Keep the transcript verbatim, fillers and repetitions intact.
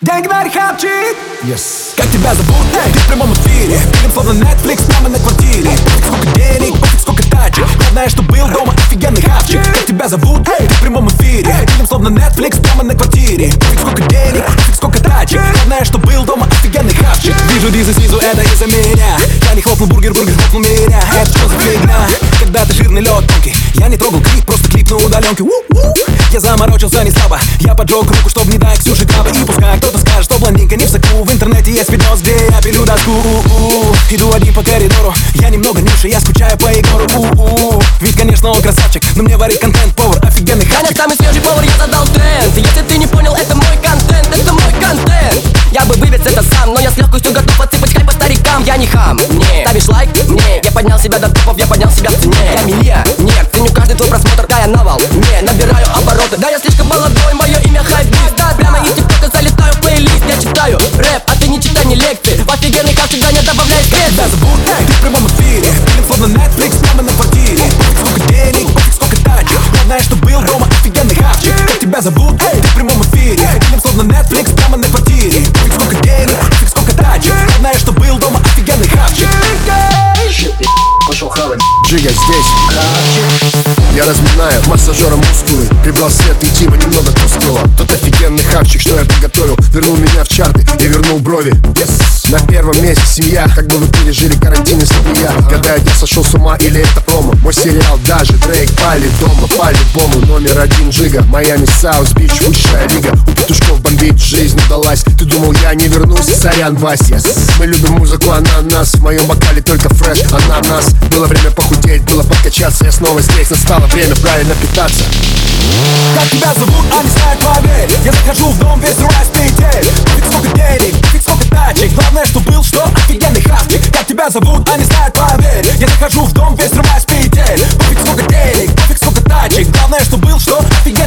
Деньгдарь хапчик. Yes. Как тебя зовут? Эй, ты в прямом эфире. Фильм словно Netflix, прямо на квартире. Пофиг сколько денег, пофиг сколько тачек. Главное, что был дома офигенный хапчик. Как тебя зовут? Эй, ты в прямом эфире. Фильм словно Netflix, прямо на квартире. Пофиг сколько денег, пофиг сколько тачек. Главное, что был дома офигенный хапчик. Вижу дизы снизу, это из-за меня. Я не хлопнул бургер, бургер хлопнул меня. Это что за фигня? Когда ты жирный лед тонкий. Я не трогал клип, просто клип на удаленке. Я заморочился не слабо. Я поджег руку, чтоб не дать Ксюше крабы. И пускай кто-то скажет, что блондинка не в соку. В интернете есть видос, где я пилю доску. У-у-у. Иду один по коридору. Я немного ниже, я скучаю по Егору. У-у-у. Ведь, конечно, он красавчик, но мне варит контент повар, офигенный хапчик. Самый свежий повар, я задал тренд. Если ты не понял, это мой контент, это мой контент. Я бы вывез это сам, но я с легкостью готов отсыпать хай по старикам. Я не хам, не. Ставишь лайк? Не. Я поднял себя до топов, я поднял себя в цене. Я миллионер, ценю каждый твой просмотр. Да, я навал, не. Набираю обороты. Да, я слишком молодой, мое имя хайп-бист. Да, прямо из тиктока залетаю в плейлист. Я читаю рэп, а ты не читай не лекции. В офигенный как всегда не добавляй специи. Тебя зовут? Эй, ты в прямом эфире. Фильм словно Netflix, прямо на квартире. Пофиг сколько денег, пофиг сколько тачек. Главное, что был дома офигенный хапчик. Как тебя зовут? Эй, ты в прямом эфире. Фильм словно Netflix, прямо на квартире. Пофиг сколько денег, пофиг сколько тачек. Главное, что был дома офигенный хапчик. Пошел хавать. Джига здесь. Я разминаю массажером мускулы. Прибрал свет и Тима немного тусклого. Тот офигенный хавчик, что я приготовил, вернул меня в чарты и вернул брови. Yes. На первом месте семья. Как бы вы пережили карантин, если бы я Гадаю, я сошел с ума или это промо. Мой сериал даже Дрейк пали дома. По-любому номер один Джига. Майами Саус Бич, высшая лига. У петушков бомбить, жизнь удалась. Ты думал, я не вернусь? Сорян, Вась. Yes. Мы любим музыку, она нас. В моем бокале только фреш, ананас. Было время похудеть, было подкачаться. Я снова здесь, настало время правильно питаться. Как тебя зовут, а не знаю, поверь. Я захожу в дом, весь раз петель. Пофиг сколько денег, пофиг сколько тачек. Главное, что был, что офигенный хавчик. Как тебя зовут, а не знаю, поверь. Я захожу в дом, весь раз петель. Пофиг сколько денег, пофиг сколько тачек. Главное, что был, что офигенный